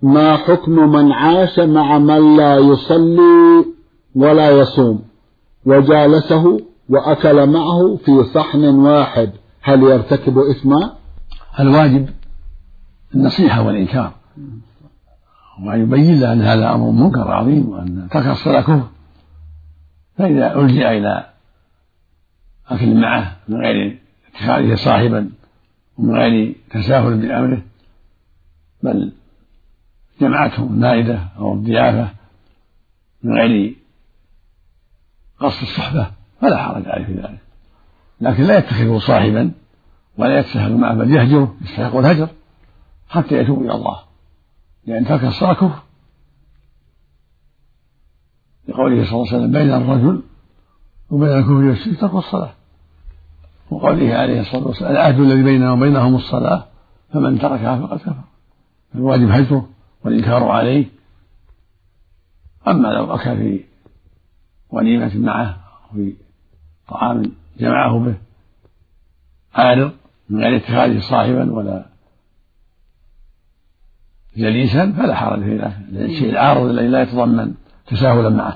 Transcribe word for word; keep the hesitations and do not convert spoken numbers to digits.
ما حكم من عاش مع من لا يصلي ولا يصوم وجالسه وأكل معه في صحن واحد، هل يرتكب إثما؟ الواجب النصيحة والإنكار، وأن يبين له أن هذا أمر منكر عظيم، وأن ترك الصلاة كفر. فإذا ألجأ إلى أكل معه من غير اتخاذه صاحبا ومن غير تساهل بأمره، بل جمعته المائدة أو الضيافة من غير قصد الصحبة، فلا حرج عليه في ذلك، لكن لا يتخذه صاحبا ولا يتساهل معه، بل يهجره، يستحق الهجر حتى يتوب إلى الله، لأن ترك الصلاة كفر، لقوله صلى الله عليه وسلم: بين الرجل وبين الكفر والشرك ترك الصلاة، وقوله عليه الصلاة والسلام: العهد الذي بيننا وبينهم الصلاة فمن تركها فقد كفر. الواجب هجره والإنكار عليه. أما لو أكل في وليمة معه في طعام جمعه به عارض من غير اتخاذه صاحبا ولا جليسا فلا حرج في ذلك، الشيء العارض الذي لا يتضمن تساهلا معه.